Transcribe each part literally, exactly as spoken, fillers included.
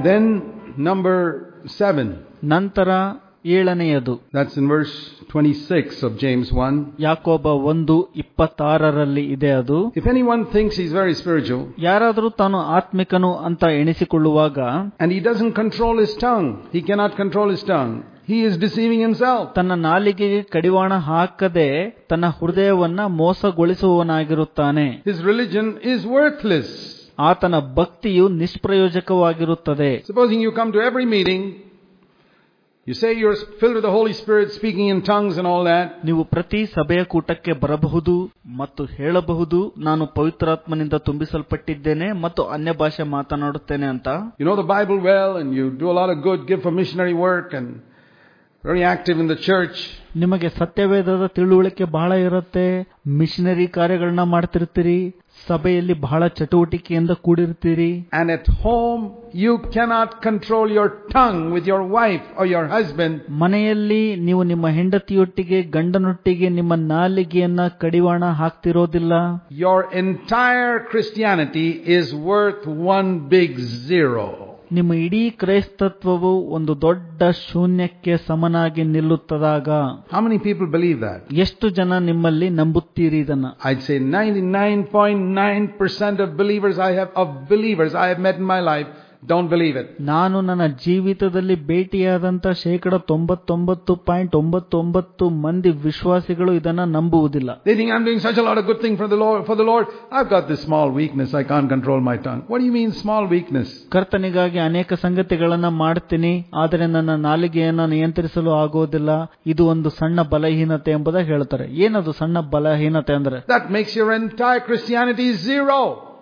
Then number seven. ನಂತರ ಏಳನೆಯದು. That's in verse twenty-six of James one. ಯಾಕೋಬ ಒಂದು ಇಪ್ಪತ್ತಾರರಲ್ಲಿ ಇದೆ ಅದು. If anyone thinks he's very spiritual, ಯಾರಾದರೂ ತಾನು ಆತ್ಮಿಕನು ಅಂತ ಎಣಿಸಿಕೊಳ್ಳುವಾಗ, and he doesn't control his tongue, he cannot control his tongue, he is deceiving himself. ತನ್ನ ನಾಲಿಗೆಗೆ ಕಡಿವಾಣ ಹಾಕದೆ ತನ್ನ ಹೃದಯವನ್ನ ಮೋಸಗೊಳಿಸುವವನಾಗಿರುತ್ತಾನೆ. His religion is worthless. ಆತನ ಭಕ್ತಿಯು ನಿಷ್ಪ್ರಯೋಜಕವಾಗಿರುತ್ತದೆ. Supposing you come to every meeting, you say you're filled with the Holy Spirit, speaking in tongues and all that. ನೀವು ಪ್ರತಿ ಸಭೆಯ ಕೂಟಕ್ಕೆ ಬರಬಹುದು ಮತ್ತು ಹೇಳಬಹುದು, ನಾನು ಪವಿತ್ರಾತ್ಮನಿಂದ ತುಂಬಿಸಲ್ಪಟ್ಟಿದ್ದೇನೆ ಮತ್ತು ಅನ್ಯ ಭಾಷೆ ಮಾತನಾಡುತ್ತೇನೆ ಅಂತ. You know the Bible well and you do a lot of good, give for missionary work and very active in the church. ನಿಮಗೆ ಸತ್ಯವೇದದ ತಿಳುವಳಿಕೆ ಬಹಳ ಇರುತ್ತೆ, ಮಿಷನರಿ ಕಾರ್ಯಗಳನ್ನ ಮಾಡ್ತಿರ್ತೀರಿ, ಸಭೆಯಲ್ಲಿ ಬಹಳ ಚಟುವಟಿಕೆಯಿಂದ ಕೂಡಿರ್ತೀರಿ. And at home you cannot control your tongue with your wife or your husband. ಮನೆಯಲ್ಲಿ ನೀವು ನಿಮ್ಮ ಹೆಂಡತಿಯೊಟ್ಟಿಗೆ ಗಂಡನೊಟ್ಟಿಗೆ ನಿಮ್ಮ ನಾಲಿಗೆಯನ್ನ ಕಡಿವಾಣ ಹಾಕ್ತಿರೋದಿಲ್ಲ. Your entire Christianity is worth one big zero. ನಿಮ್ಮ ಇಡೀ ಕ್ರೈಸ್ತತ್ವವು ಒಂದು ದೊಡ್ಡ ಶೂನ್ಯಕ್ಕೆ ಸಮನಾಗಿ ನಿಲ್ಲುತ್ತದಾಗ. How many people believe that? ಎಷ್ಟು ಜನ ನಿಮ್ಮಲ್ಲಿ ನಂಬುತ್ತೀರಿ ಇದನ್ನ? I'd say ninety-nine point nine percent of believers I have of believers I have met in my life don't believe it. ನಾನು ನನ್ನ ಜೀವಿತದಲ್ಲಿ ಭೇಟಿಯಾದಂತ ಶೇಕಡ ತೊಂಬತ್ತೊಂಬತ್ತು ಪಾಯಿಂಟ್ ಒಂಬತ್ತೊಂಬತ್ತು ಮಂದಿ ವಿಶ್ವಾಸಿಗಳು ಇದನ್ನ ನಂಬುವುದಿಲ್ಲ. They think I'm doing such a lot of good things for the Lord. For the Lord, I've got this small weakness. I can't control my tongue. What do you mean small weakness? ಕರ್ತನಿಗಾಗಿ ಅನೇಕ ಸಂಗತಿಗಳನ್ನ ಮಾಡ್ತೀನಿ, ಆದರೆ ನನ್ನ ನಾಲಿಗೆಯನ್ನ ನಿಯಂತ್ರಿಸಲು ಆಗೋದಿಲ್ಲ, ಇದು ಒಂದು ಸಣ್ಣ ಬಲಹೀನತೆ ಎಂಬುದಾಗಿ ಹೇಳ್ತಾರೆ. ಏನದು ಸಣ್ಣ ಬಲಹೀನತೆ ಅಂದ್ರೆ? That makes your entire Christianity zero.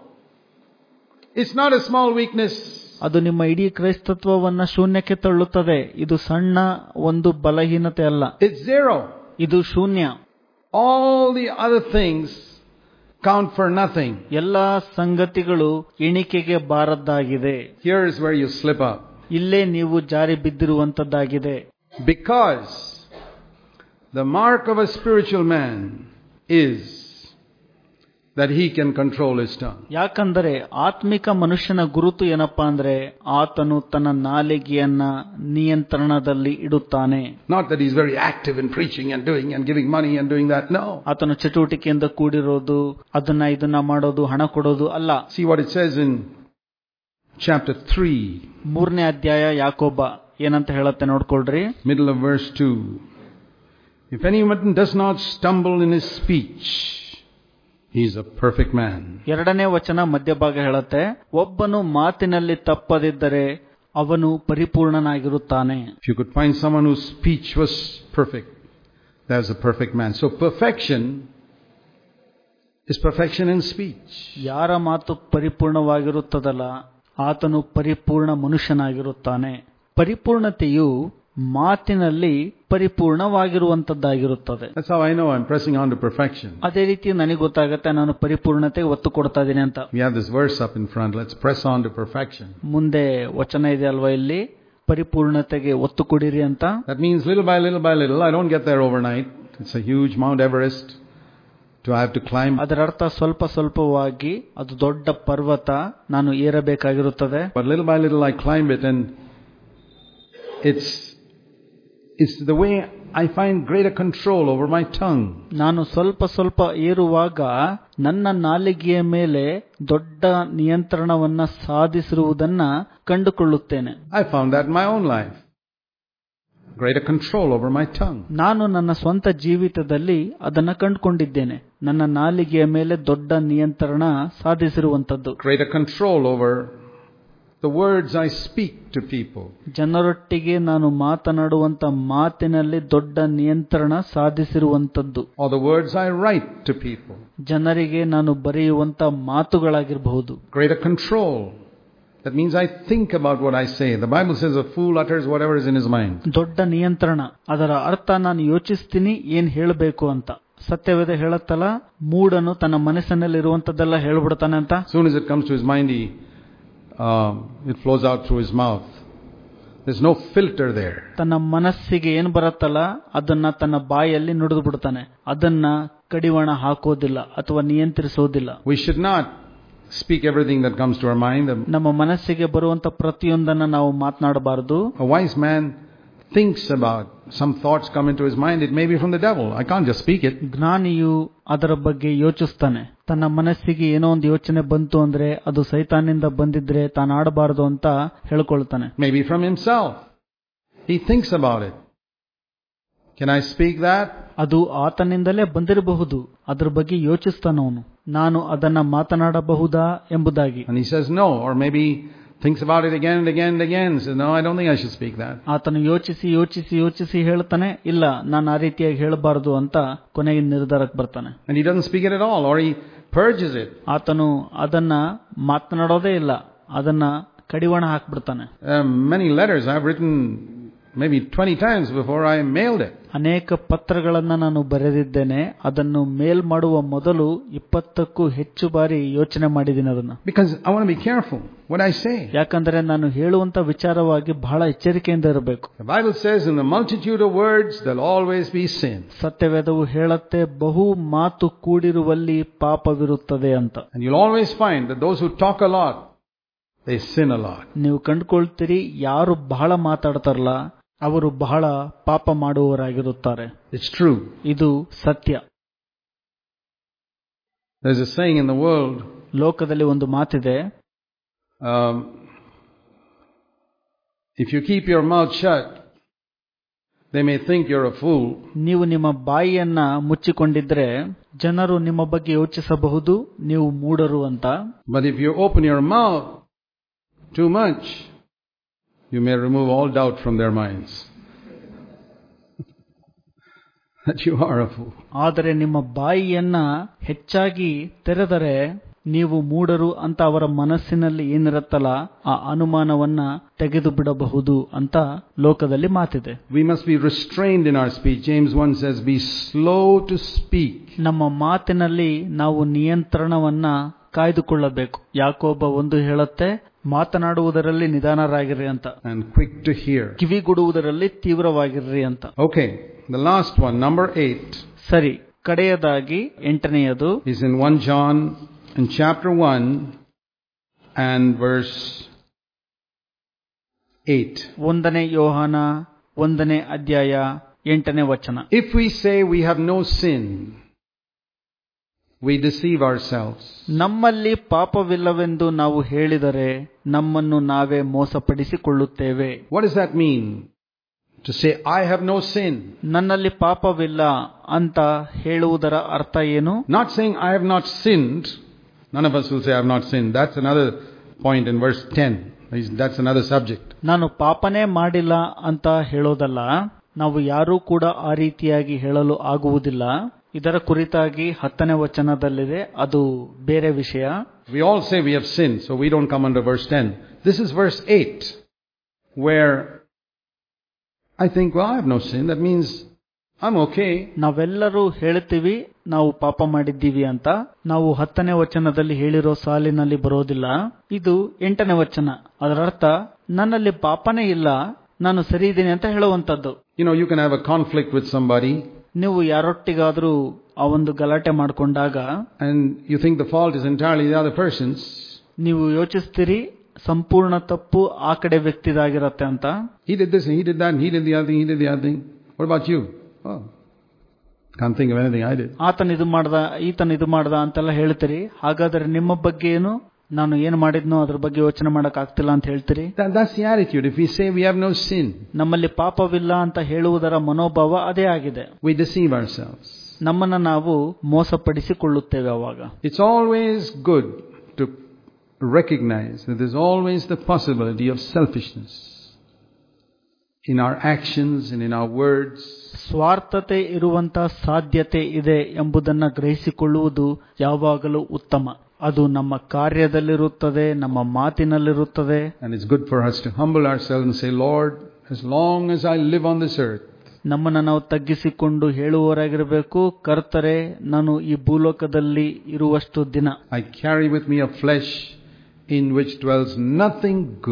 It's not a small weakness. ಅದು ನಿಮ್ಮ ಇಡೀ ಕ್ರೈಸ್ತತ್ವವನ್ನ ಶೂನ್ಯಕ್ಕೆ ತಳ್ಳುತ್ತದೆ. ಇದು ಸಣ್ಣ ಒಂದು ಬಲಹೀನತೆ ಅಲ್ಲ, It's zero. ಇದು ಶೂನ್ಯ. All the other things count for nothing. ಎಲ್ಲಾ ಸಂಗತಿಗಳು ಎಣಿಕೆಗೆ ಬಾರದ್ದಾಗಿದೆ. Here is where you slip up. ಇಲ್ಲೇ ನೀವು ಜಾರಿ ಬಿದ್ದಿರುವಂತದ್ದಾಗಿದೆ. Because the mark of a spiritual man is that he can control his tongue. ಯಾಕಂದರೆ ಆತ್ಮಿಕ ಮನುಷ್ಯನ ಗುರುತು ಏನಪ್ಪಾ ಅಂದ್ರೆ, ಆತನು ತನ್ನ ನಾಲಿಗೆಯನ್ನ ನಿಯಂತ್ರಣದಲ್ಲಿ ಇಡುತ್ತಾನೆ. Not that he's very active in preaching and doing and giving money and doing that. No. ಆತನು ಚಟುವಟಿಕೆಯಿಂದ ಕೂಡಿರೋದು, ಅದನ್ನ ಇದನ್ನ ಮಾಡೋದು, ಹಣ ಕೊಡೋದು ಅಲ್ಲ. See what it says in chapter three. ಮೂರನೇ ಅಧ್ಯಾಯ ಯಾಕೋಬ ಏನಂತ ಹೇಳುತ್ತೆ ನೋಡ್ಕೊಳ್ರಿ. Middle of verse two. If anyone does not stumble in his speech, he is a perfect man. ಎರಡನೇ ವಚನ ಮಧ್ಯಭಾಗ ಹೇಳುತ್ತೆ, ಒಬ್ಬನು ಮಾತಿನಲ್ಲಿ ತಪ್ಪದಿದ್ದರೆ ಅವನು ಪರಿಪೂರ್ಣನಾಗಿರುತ್ತಾನೆ. If you could find someone whose speech was perfect, that's a perfect man. So perfection is perfection in speech. ಯಾರ ಮಾತು ಪರಿಪೂರ್ಣವಾಗಿರುತ್ತದಲ್ಲ ಆತನು ಪರಿಪೂರ್ಣ ಮನುಷ್ಯನಾಗಿರುತ್ತಾನೆ. ಪರಿಪೂರ್ಣತೆಯು ಮಾತಿನಲ್ಲಿ ಪರಿಪೂರ್ಣವಾಗಿರುವಂತದ್ದಾಗಿರುತ್ತದೆ. That's how I know I'm pressing on to perfection. ಅದೇ ರೀತಿ ನನಗೆ ಗೊತ್ತಾಗುತ್ತೆ ನಾನು ಪರಿಪೂರ್ಣತೆಗೆ ಒತ್ತು ಕೊಡ್ತಾ ಇದ್ದೀನಿ ಅಂತ. We have this verse up in front. Let's press on to perfection. ಮುಂದೆ ವಚನ ಇದೆ ಅಲ್ವಾ ಇಲ್ಲಿ, ಪರಿಪೂರ್ಣತೆಗೆ ಒತ್ತು ಕೊಡಿರಿ ಅಂತ. That means little by little by little. I don't get there overnight. It's a huge Mount Everest to have to climb. ಅದರ ಅರ್ಥ ಸ್ವಲ್ಪ ಸ್ವಲ್ಪವಾಗಿ ಅದು ದೊಡ್ಡ ಪರ್ವತ, ನಾನು ಏರಬೇಕಾಗಿರುತ್ತದೆ. But little by little I climb it, and it's It's the way I find greater control over my tongue. ನಾನು ಸ್ವಲ್ಪ ಸ್ವಲ್ಪ ಏರುವಾಗ ನನ್ನ ನಾಲಿಗೆಯ ಮೇಲೆ ದೊಡ್ಡ ನಿಯಂತ್ರಣವನ್ನ ಸಾಧಿಸಿರುವುದನ್ನ ಕಂಡುಕೊಳ್ಳುತ್ತೇನೆ. I found that in my own life. Greater control over my tongue. ನಾನು ನನ್ನ ಸ್ವಂತ ಜೀವಿತದಲ್ಲಿ ಅದನ್ನ ಕಂಡುಕೊಂಡಿದ್ದೇನೆ. ನನ್ನ ನಾಲಿಗೆಯ ಮೇಲೆ ದೊಡ್ಡ ನಿಯಂತ್ರಣ ಸಾಧಿಸಿರುವಂತದ್ದು. Greater control over the words I speak to people. ಜನರೊಟ್ಟಿಗೆ ನಾನು ಮಾತನಾಡುವಂತ ಮಾತಿನಲ್ಲಿ ದೊಡ್ಡ ನಿಯಂತ್ರಣ ಸಾಧಿಸಿರುವಂತದ್ದು. Or the words I write to people. ಜನರಿಗೆ ನಾನು ಬರೆಯುವಂತ ಮಾತುಗಳಾಗಿರಬಹುದು. Greater control. That means I think about what I say. The Bible says a fool utters whatever is in his mind. ದೊಡ್ಡ ನಿಯಂತ್ರಣ, ಅದರ ಅರ್ಥ ನಾನು ಯೋಚಿಸ್ತೀನಿ ಏನ್ ಹೇಳಬೇಕು ಅಂತ. ಸತ್ಯವೇದ ಹೇಳುತ್ತಲ್ಲ, ಮೂಢನು ತನ್ನ ಮನಸ್ಸಿನಲ್ಲಿ ಇರುವಂತದ್ದೆಲ್ಲ ಹೇಳ್ಬಿಡ್ತಾನೆ ಅಂತ. Soon as it comes to his mind, he Um, it flows out through his mouth. There's no filter there. ತನ್ನ ಮನಸ್ಸಿಗೆ ಏನು ಬರುತ್ತಲ್ಲ ಅದನ್ನ ತನ್ನ ಬಾಯಲ್ಲಿ ನುಡಿದು ಬಿಡ್ತಾನೆ. ಅದನ್ನ ಕಡಿವಾಣ ಹಾಕೋದಿಲ್ಲ ಅಥವಾ ನಿಯಂತ್ರಿಸೋದಿಲ್ಲ. We should not speak everything that comes to our mind. ನಮ್ಮ ಮನಸ್ಸಿಗೆ ಬರುವಂತ ಪ್ರತಿಯೊಂದನ್ನು ನಾವು ಮಾತನಾಡಬಾರದು. A wise man thinks about some thoughts come into his mind. It may be from the devil. I can't just speak it. ಜ್ಞಾನಿಯು ಅದರ ಬಗ್ಗೆ ಯೋಚಿಸ್ತಾನೆ. ತನ್ನ ಮನಸ್ಸಿಗೆ ಏನೋ ಒಂದು ಯೋಚನೆ ಬಂತು ಅಂದ್ರೆ ಅದು ಸೈತಾನಿಂದ ಬಂದಿದ್ರೆ ತಾನು ಆಡಬಾರದು ಅಂತ ಹೇಳ್ಕೊಳ್ತಾನೆ. Maybe from himself. He thinks about it. Can I speak that? ಅದು ಆತನಿಂದಲೇ ಬಂದಿರಬಹುದು. ಅದ್ರ ಬಗ್ಗೆ ಯೋಚಿಸ್ತಾನವನು, ನಾನು ಅದನ್ನ ಮಾತನಾಡಬಹುದಾ ಎಂಬುದಾಗಿ. And he says no, or maybe thinks about it again and again and again. Says no, I don't think I should speak that. ಆತನು ಯೋಚಿಸಿ ಯೋಚಿಸಿ ಯೋಚಿಸಿ ಹೇಳ್ತಾನೆ, ಇಲ್ಲ ನಾನು ಆ ರೀತಿಯಾಗಿ ಹೇಳಬಾರದು ಅಂತ ಕೊನೆಗೆ ನಿರ್ಧಾರಕ್ಕೆ ಬರ್ತಾನೆ. And he doesn't speak it at all, or he purges it. ಆತನು ಅದನ್ನ ಮಾತನಾಡೋದೇ ಇಲ್ಲ, ಅದನ್ನ ಕಡಿವಾಣ ಹಾಕ್ಬಿಡ್ತಾನೆ. Uh, many letters I've written maybe twenty times before I mailed it. ಅನೇಕ ಪತ್ರಗಳನ್ನ ನಾನು ಬರೆದಿದ್ದೇನೆ, ಅದನ್ನು ಮೇಲ್ ಮಾಡುವ ಮೊದಲು ಇಪ್ಪತ್ತಕ್ಕೂ ಹೆಚ್ಚು ಬಾರಿ ಯೋಚನೆ ಮಾಡಿದ್ದೀನಿ ಅದನ್ನ. Because I want to be careful what I say. ಯಾಕಂದ್ರೆ ನಾನು ಹೇಳುವಂತ ವಿಚಾರವಾಗಿ ಬಹಳ ಎಚ್ಚರಿಕೆಯಿಂದ ಇರಬೇಕು. The Bible says in the multitude of words there'll always be sin. ಸತ್ಯವೇದವು ಹೇಳುತ್ತೆ, ಬಹು ಮಾತು ಕೂಡಿರುವಲ್ಲಿ ಪಾಪವಿರುತ್ತದೆ ಅಂತ. And you'll always find that those who talk a lot, they sin a lot. ನೀವು ಕಂಡುಕೊಳ್ತೀರಿ, ಯಾರು ಬಹಳ ಮಾತಾಡ್ತಾರಲ್ಲ ಅವರು ಬಹಳ ಪಾಪ ಮಾಡುವವರಾಗಿರುತ್ತಾರೆ. It's true. ಇದು ಸತ್ಯ. There's a saying in the world. ಲೋಕದಲ್ಲಿ ಒಂದು ಮಾತಿದೆ, um, if you keep your mouth shut, they may think you're a fool. ನೀವು ನಿಮ್ಮ ಬಾಯಿಯನ್ನ ಮುಚ್ಚಿಕೊಂಡಿದ್ರೆ ಜನರು ನಿಮ್ಮ ಬಗ್ಗೆ ಯೋಚಿಸಬಹುದು ನೀವು ಮೂಢರು ಅಂತ. But if you open your mouth too much, you may remove all doubt from their minds that you are a fool. ಆದರೆ ನಿಮ್ಮ ಬಾಯಿಯನ್ನ ಹೆಚ್ಚಾಗಿ ತೆರೆದರೆ ನೀವು ಮೂಢರು ಅಂತ ಅವರ ಮನಸ್ಸಿನಲ್ಲಿ ಏನಿರುತ್ತಲ್ಲ ಆ ಅನುಮಾನವನ್ನ ತೆಗೆದು ಬಿಡಬಹುದು ಅಂತ ಲೋಕದಲ್ಲಿ ಮಾತಿದೆ. We must be restrained in our speech. James one says, be slow to speak. ನಮ್ಮ ಮಾತಿನಲ್ಲಿ ನಾವು ನಿಯಂತ್ರಣವನ್ನ ಕಾಯ್ದುಕೊಳ್ಳಬೇಕು. ಯಾಕೋಬ ಒಂದು ಹೇಳುತ್ತೆ, ಮಾತನಾಡುವುದರಲ್ಲಿ ನಿಧಾನರಾಗಿರ್ರಿ ಅಂತ, and quick to hear. ಕಿವಿಗೊಡುವುದರಲ್ಲಿ ತೀವ್ರವಾಗಿರ್ರಿ ಅಂತ. Okay, the last one, number eight. ಸರಿ, ಕಡೆಯದಾಗಿ ಎಂಟನೆಯದು is in First John in chapter one and verse eight. ಒಂದನೇ ಯೋಹಾನ ಒಂದನೇ ಅಧ್ಯಾಯ ಎಂಟನೇ ವಚನ. If we say we have no sin, we deceive ourselves. ನಮ್ಮಲ್ಲಿ ಪಾಪವಿಲ್ಲವೆಂದು ನಾವು ಹೇಳಿದರೆ ನಮ್ಮನ್ನು ನಾವೇ ಮೋಸಪಡಿಸಿಕೊಳ್ಳುತ್ತೇವೆ. What does that mean? To say I have no sin. ನನ್ನಲ್ಲಿ ಪಾಪವಿಲ್ಲ ಅಂತ ಹೇಳುವುದರ ಅರ್ಥ ಏನು? Not saying I have not sinned. None of us will say I have not sinned. That's another point in verse ten. That's another subject. ನಾನು ಪಾಪನೇ ಮಾಡಿಲ್ಲ ಅಂತ ಹೇಳೋದಲ್ಲ. ನಾವು ಯಾರೂ ಕೂಡ ಆ ರೀತಿಯಾಗಿ ಹೇಳಲು ಆಗುವುದಿಲ್ಲ. ಇದರ ಕುರಿತಾಗಿ ಹತ್ತನೇ ವಚನದಲ್ಲಿದೆ, ಅದು ಬೇರೆ ವಿಷಯ. We all say we have sinned, so we don't come under verse ten. This is verse eight, where I think, well, I have no sin. That means I'm okay. ನಾವೆಲ್ಲರೂ ಹೇಳ್ತೀವಿ ನಾವು ಪಾಪ ಮಾಡಿದ್ದೀವಿ ಅಂತ. ನಾವು ಹತ್ತನೇ ವಚನದಲ್ಲಿ ಹೇಳಿರೋ ಸಾಲಿನಲ್ಲಿ ಬರೋದಿಲ್ಲ. ಇದು ಎಂಟನೇ ವಚನ. ಅದರರ್ಥ ನನ್ನಲ್ಲಿ ಪಾಪನೇ ಇಲ್ಲ, ನಾನು ಸರಿ ಇದ್ದೀನಿ ಅಂತ ಹೇಳುವಂತದ್ದು. You know, you can have a conflict with somebody. ನೀವು ಯಾರೊಟ್ಟಿಗಾದ್ರೂ ಆ ಒಂದು ಗಲಾಟೆ ಮಾಡಿಕೊಂಡಾಗ and you think the fault is entirely the other person's. ನೀವು ಯೋಚಿಸ್ತೀರಿ ಸಂಪೂರ್ಣ ತಪ್ಪು ಆ ಕಡೆ ವ್ಯಕ್ತಿದಾಗಿರತ್ತೆ ಅಂತ. He did this and he did that and he did the other thing, he did the other thing. What about you? Oh, can't think of anything I did. ಆತನ ಇದು ಮಾಡ್ದ ಈತನ ಇದು ಮಾಡ್ದ ಅಂತೆಲ್ಲ ಹೇಳ್ತೀರಿ. ಹಾಗಾದ್ರೆ ನಿಮ್ಮ ಬಗ್ಗೆ ಏನು? ನಾನು ಏನು ಮಾಡಿದ್ನೋ ಅದ್ರ ಬಗ್ಗೆ ಯೋಚನೆ ಮಾಡಕ್ ಆಗ್ತಿಲ್ಲ ಅಂತ ಹೇಳ್ತೀರಿ. That, that's the attitude. If we say we have no sin, ನಮ್ಮಲ್ಲಿ ಪಾಪವಿಲ್ಲ ಅಂತ ಹೇಳುವುದರ ಮನೋಭಾವ ಅದೇ ಆಗಿದೆ. we deceive ourselves. ನಮ್ಮನ್ನ ನಾವು ಮೋಸಪಡಿಸಿಕೊಳ್ಳುತ್ತೇವೆ. ಅವಾಗ it's always good to recognize that there's always the possibility of selfishness in our actions and in our words. ಸ್ವಾರ್ಥತೆ ಇರುವಂತ ಸಾಧ್ಯತೆ ಇದೆ ಎಂಬುದನ್ನ ಗ್ರಹಿಸಿಕೊಳ್ಳುವುದು ಯಾವಾಗಲೂ ಉತ್ತಮ. ಅದು ನಮ್ಮ ಕಾರ್ಯದಲ್ಲಿರುತ್ತದೆ, ನಮ್ಮ ಮಾತಿನಲ್ಲಿರುತ್ತದೆ. And it's good for us to humble ourselves and say, Lord, as long as I live on this earth, ನಮ್ಮನ್ನ ನಾವು ತಗ್ಗಿಸಿಕೊಂಡು ಹೇಳುವವರಾಗಿರಬೇಕು, ಕರ್ತರೆ ನಾನು ಈ ಭೂಲೋಕದಲ್ಲಿ ಇರುವಷ್ಟು ದಿನ I carry with me a flesh in which dwells nothing good.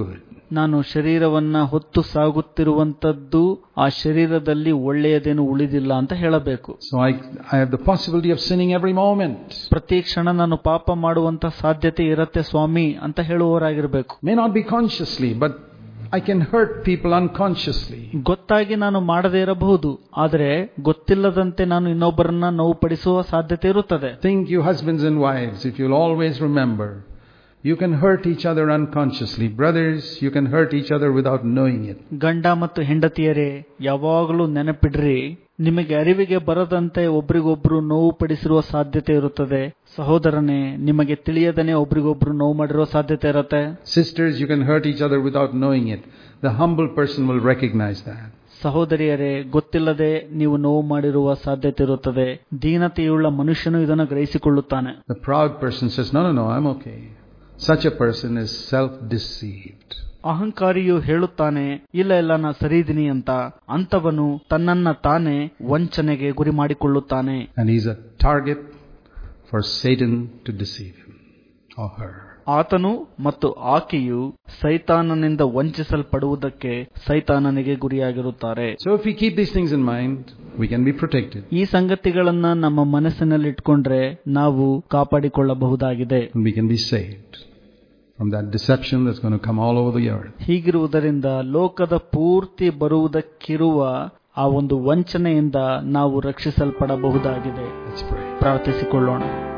ನಾನು ಶರೀರವನ್ನ ಹೊತ್ತು ಸಾಗುತ್ತಿರುವಂತದ್ದು ಆ ಶರೀರದಲ್ಲಿ ಒಳ್ಳೆಯದೇನು ಉಳಿದಿಲ್ಲ ಅಂತ ಹೇಳಬೇಕು. So I, I have the possibility of sinning every moment. ಪ್ರತಿ ಕ್ಷಣ ನಾನು ಪಾಪ ಮಾಡುವಂತ ಸಾಧ್ಯತೆ ಇರತ್ತೆ ಸ್ವಾಮಿ ಅಂತ ಹೇಳುವವರಾಗಿರ್ಬೇಕು. May not be consciously, but I can hurt people unconsciously. ಗೊತ್ತಾಗಿ ನಾನು ಮಾಡದೇ ಇರಬಹುದು, ಆದರೆ ಗೊತ್ತಿಲ್ಲದಂತೆ ನಾನು ಇನ್ನೊಬ್ಬರನ್ನ ನೋವು ಪಡಿಸುವ ಸಾಧ್ಯತೆ ಇರುತ್ತದೆ. Think you husbands and wives, if you'll always remember, you can hurt each other unconsciously. Brothers, you can hurt each other without knowing it. ಗಂಡ ಮತ್ತು ಹೆಂಡತಿಯರೇ, ಯಾವಾಗಲೂ ನೆನಪಿಡ್ರಿ, ನಿಮಗೆ ಅರಿವಿಗೆ ಬರದಂತೆ ಒಬ್ರಿಗೊಬ್ರು ನೋವು ಪಡಿಸಿರುವ ಸಾಧ್ಯತೆ ಇರುತ್ತದೆ. ಸಹೋದರನೇ, ನಿಮಗೆ ತಿಳಿಯದನೆ ಒಬ್ರಿಗೊಬ್ರು ನೋವು ಮಾಡಿರುವ ಸಾಧ್ಯತೆ ಇರುತ್ತೆ. Sisters, you can hurt each other without knowing it. The humble person will recognize that. ಸಹೋದರಿಯರೇ, ಗೊತ್ತಿಲ್ಲದೆ ನೀವು ನೋವು ಮಾಡಿರುವ ಸಾಧ್ಯತೆ ಇರುತ್ತದೆ. ದೀನತೆಯುಳ್ಳ ಮನುಷ್ಯನು ಇದನ್ನು ಗ್ರಹಿಸಿಕೊಳ್ಳುತ್ತಾನೆ. The proud person says, no, no, no, I'm okay. Such a person is self-deceived. ಅಹಂಕಾರಿಯು ಹೇಳುತ್ತಾನೆ, ಇಲ್ಲ ಇಲ್ಲ ನಾ ಸರಿದೀನಿ ಅಂತ. ಅಂತವನು ತನ್ನನ್ನ ತಾನೇ ವಂಚನೆಗೆ ಗುರಿ ಮಾಡಿಕೊಳ್ಳುತ್ತಾನೆ. And he's a target for Satan to deceive him or her. ಆತನು ಮತ್ತು ಆಕೆಯು ಸೈತಾನನಿಂದ ವಂಚಿಸಲ್ಪಡುವುದಕ್ಕೆ ಸೈತಾನನಿಗೆ ಗುರಿಯಾಗಿರುತ್ತಾರೆ. So if we keep these things in mind, we can be protected. ಈ ಸಂಗತಿಗಳನ್ನ ನಮ್ಮ ಮನಸ್ಸಿನಲ್ಲಿ ಇಟ್ಕೊಂಡ್ರೆ ನಾವು ಕಾಪಾಡಿಕೊಳ್ಳಬಹುದಾಗಿದೆ. And we can be saved from that deception that's going to come all over the earth. ಹೀಗಿರುವುದರಿಂದ ಲೋಕದ ಪೂರ್ತಿ ಬರುವುದಕ್ಕಿರುವ ಆ ಒಂದು ವಂಚನೆಯಿಂದ ನಾವು ರಕ್ಷಿಸಲ್ಪಡಬಹುದಾಗಿದೆ. Let's pray. ಪ್ರಾರ್ಥಿಸಿಕೊಳ್ಳೋಣ.